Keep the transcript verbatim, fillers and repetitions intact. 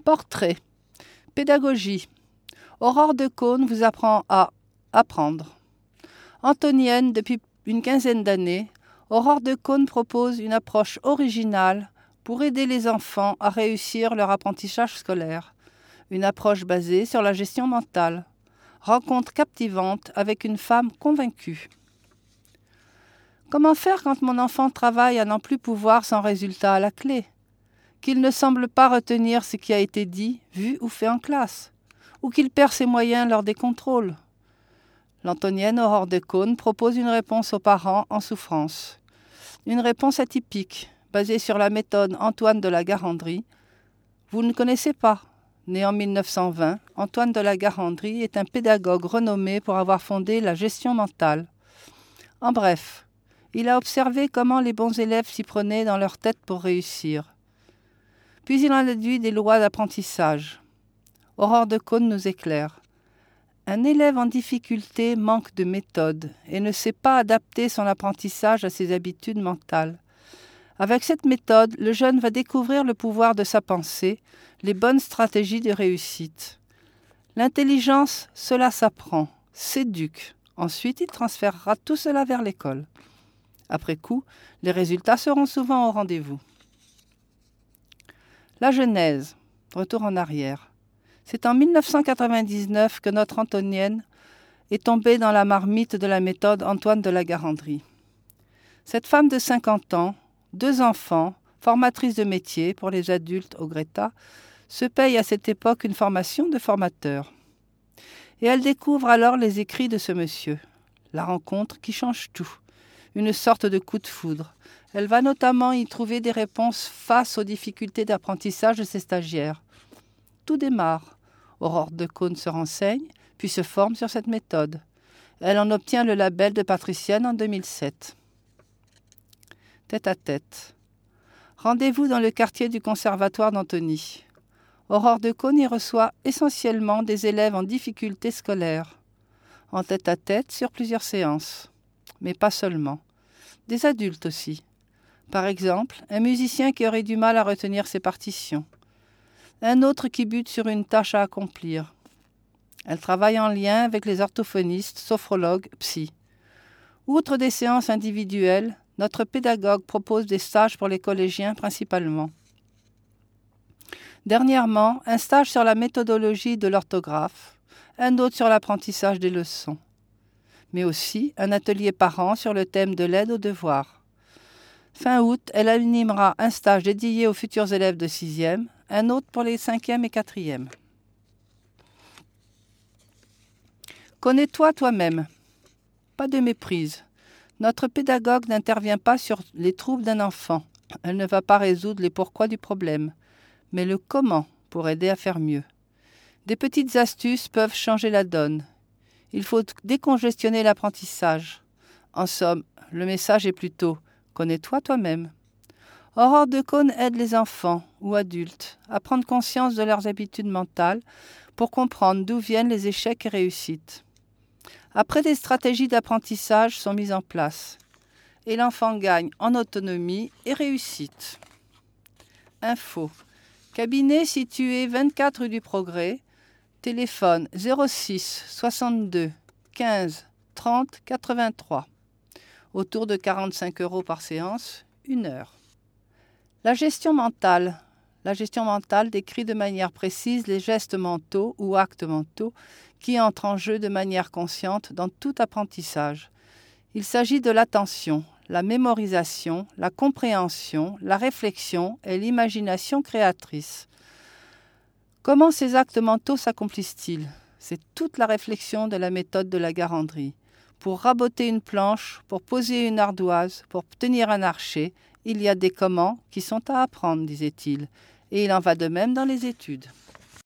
Portrait. Pédagogie. Aurore de Caunes vous apprend à apprendre. Antonienne, depuis une quinzaine d'années, Aurore de Caunes propose une approche originale pour aider les enfants à réussir leur apprentissage scolaire. Une approche basée sur la gestion mentale. Rencontre captivante avec une femme convaincue. Comment faire quand mon enfant travaille à n'en plus pouvoir sans résultat à la clé? Qu'il ne semble pas retenir ce qui a été dit, vu ou fait en classe? Ou qu'il perd ses moyens lors des contrôles? L'Antonienne Aurore de Caunes propose une réponse aux parents en souffrance. Une réponse atypique, basée sur la méthode Antoine de la Garandrie. Vous ne connaissez pas? Né en mille neuf cent vingt, Antoine de la Garandrie est un pédagogue renommé pour avoir fondé la gestion mentale. En bref, il a observé comment les bons élèves s'y prenaient dans leur tête pour réussir. Puis il en déduit des lois d'apprentissage. Aurore de Caunes nous éclaire. Un élève en difficulté manque de méthode et ne sait pas adapter son apprentissage à ses habitudes mentales. Avec cette méthode, le jeune va découvrir le pouvoir de sa pensée, les bonnes stratégies de réussite. L'intelligence, cela s'apprend, s'éduque. Ensuite, il transférera tout cela vers l'école. Après coup, les résultats seront souvent au rendez-vous. La genèse, retour en arrière. C'est en mille neuf cent quatre-vingt-dix-neuf que notre Antonienne est tombée dans la marmite de la méthode Antoine de la Garandrie. Cette femme de cinquante ans, deux enfants, formatrice de métier pour les adultes au Greta, se paye à cette époque une formation de formateur. Et elle découvre alors les écrits de ce monsieur. La rencontre qui change tout. Une sorte de coup de foudre. Elle va notamment y trouver des réponses face aux difficultés d'apprentissage de ses stagiaires. Tout démarre. Aurore de Caunes se renseigne, puis se forme sur cette méthode. Elle en obtient le label de patricienne en deux mille sept. Tête à tête. Rendez-vous dans le quartier du conservatoire d'Antony. Aurore de Caunes y reçoit essentiellement des élèves en difficulté scolaire. En tête à tête sur plusieurs séances. Mais pas seulement. Des adultes aussi. Par exemple, un musicien qui aurait du mal à retenir ses partitions. Un autre qui bute sur une tâche à accomplir. Elle travaille en lien avec les orthophonistes, sophrologues, psy. Outre des séances individuelles, notre pédagogue propose des stages pour les collégiens principalement. Dernièrement, un stage sur la méthodologie de l'orthographe, un autre sur l'apprentissage des leçons. Mais aussi un atelier par an sur le thème de l'aide aux devoirs. Fin août, elle animera un stage dédié aux futurs élèves de sixième, un autre pour les cinquième et quatrième. Connais-toi toi-même. Pas de méprise. Notre pédagogue n'intervient pas sur les troubles d'un enfant. Elle ne va pas résoudre les pourquoi du problème, mais le comment pour aider à faire mieux. Des petites astuces peuvent changer la donne. Il faut décongestionner l'apprentissage. En somme, le message est plutôt « connais-toi toi-même ». Aurore de Caunes aide les enfants ou adultes à prendre conscience de leurs habitudes mentales pour comprendre d'où viennent les échecs et réussites. Après, des stratégies d'apprentissage sont mises en place et l'enfant gagne en autonomie et réussite. Info. Cabinet situé vingt-quatre rue du Progrès. Téléphone zéro six soixante-deux quinze trente quatre-vingt-trois. Autour de quarante-cinq euros par séance, une heure. La gestion mentale. La gestion mentale décrit de manière précise les gestes mentaux ou actes mentaux qui entrent en jeu de manière consciente dans tout apprentissage. Il s'agit de l'attention, la mémorisation, la compréhension, la réflexion et l'imagination créatrice. Comment ces actes mentaux s'accomplissent-ils? C'est toute la réflexion de la méthode de la Garandrie. Pour raboter une planche, pour poser une ardoise, pour tenir un archer, il y a des comment qui sont à apprendre, disait-il. Et il en va de même dans les études.